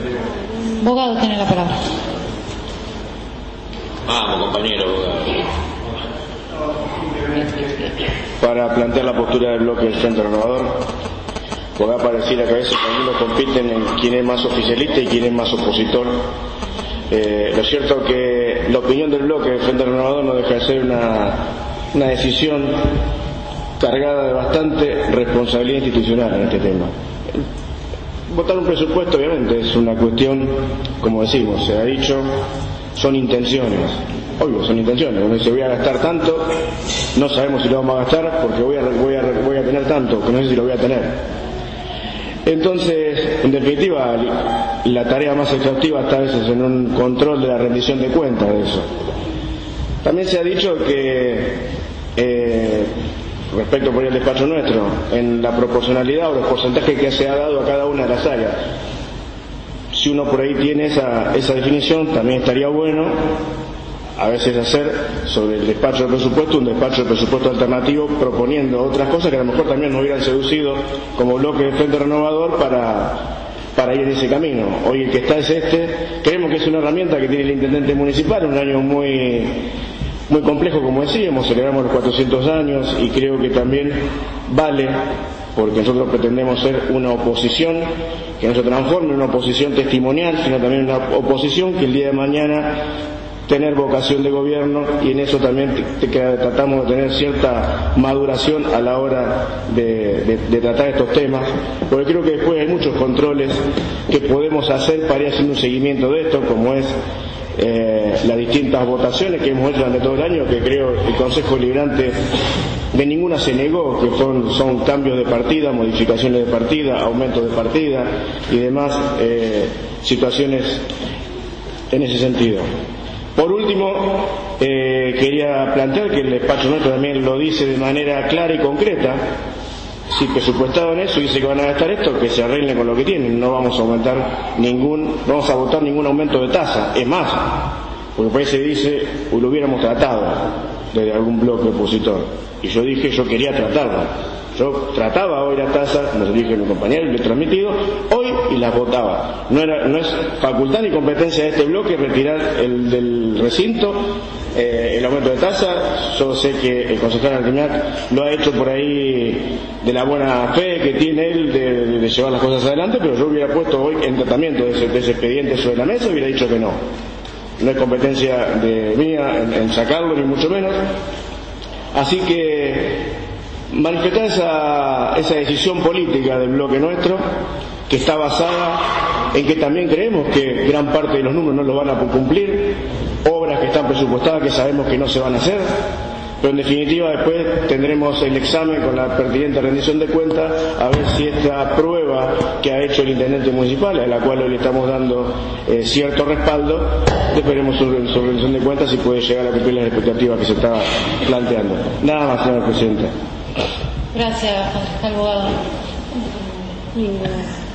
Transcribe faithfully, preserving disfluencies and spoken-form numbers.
Abogado tiene la palabra. Vamos, compañero abogado. Para plantear la postura del bloque del Frente Renovador, porque pareciera que a veces algunos compiten en quién es más oficialista y quién es más opositor. Eh, lo cierto es que la opinión del bloque del Frente Renovador no deja de ser una, una decisión cargada de bastante responsabilidad institucional en este tema. Votar un presupuesto obviamente es una cuestión, como decimos, se ha dicho, son intenciones. Obvio, son intenciones. Uno dice, voy a gastar tanto, no sabemos si lo vamos a gastar porque voy a, voy a, voy a tener tanto, que no sé si lo voy a tener. Entonces, en definitiva, la tarea más exhaustiva está a veces en un control de la rendición de cuentas de eso. También se ha dicho que, eh, respecto por el despacho nuestro, en la proporcionalidad o los porcentajes que se ha dado a cada una de las áreas, si uno por ahí tiene esa, esa definición, también estaría bueno a veces hacer sobre el despacho de presupuesto un despacho de presupuesto alternativo proponiendo otras cosas que a lo mejor también nos hubieran seducido como bloque de Frente Renovador para, para ir en ese camino. Hoy el que está es este. Creemos que es una herramienta que tiene el intendente municipal, un año muy muy complejo, como decíamos, celebramos los cuatrocientos años y creo que también vale, porque nosotros pretendemos ser una oposición que no se transforme en una oposición testimonial, sino también una oposición que el día de mañana tener vocación de gobierno, y en eso también te, te, tratamos de tener cierta maduración a la hora de, de, de tratar estos temas, porque creo que después hay muchos controles que podemos hacer para ir haciendo un seguimiento de esto, como es eh, las distintas votaciones que hemos hecho durante todo el año, que creo el Consejo Deliberante de ninguna se negó, que son, son cambios de partida, modificaciones de partida, aumentos de partida y demás eh, situaciones en ese sentido. Por último, eh, quería plantear que el despacho nuestro también lo dice de manera clara y concreta. Si presupuestado en eso dice que van a gastar esto, que se arreglen con lo que tienen. No vamos a aumentar ningún, no vamos a votar ningún aumento de tasa. Es más, porque parece que dice, o lo hubiéramos tratado desde algún bloque opositor. Y yo dije, yo quería tratarlo. Yo trataba hoy la tasa, nos lo dije a mi compañero, lo he transmitido, hoy y las votaba. No, era, no es facultad ni competencia de este bloque retirar el del recinto eh, el aumento de tasa. Yo sé que el concejal Arquimiac lo ha hecho por ahí de la buena fe que tiene él de, de, de llevar las cosas adelante, pero yo hubiera puesto hoy en tratamiento de ese, de ese expediente sobre la mesa y hubiera dicho que no. No es competencia de mía en, en sacarlo, ni mucho menos. Así que manifestar esa, esa decisión política del bloque nuestro, que está basada en que también creemos que gran parte de los números no los van a cumplir, obras que están presupuestadas que sabemos que no se van a hacer, pero en definitiva después tendremos el examen con la pertinente rendición de cuentas a ver si esta prueba que ha hecho el intendente municipal, a la cual hoy le estamos dando eh, cierto respaldo, esperemos su, su rendición de cuentas si puede llegar a cumplir las expectativas que se está planteando. Nada más, señor presidente. Gracias, abogado.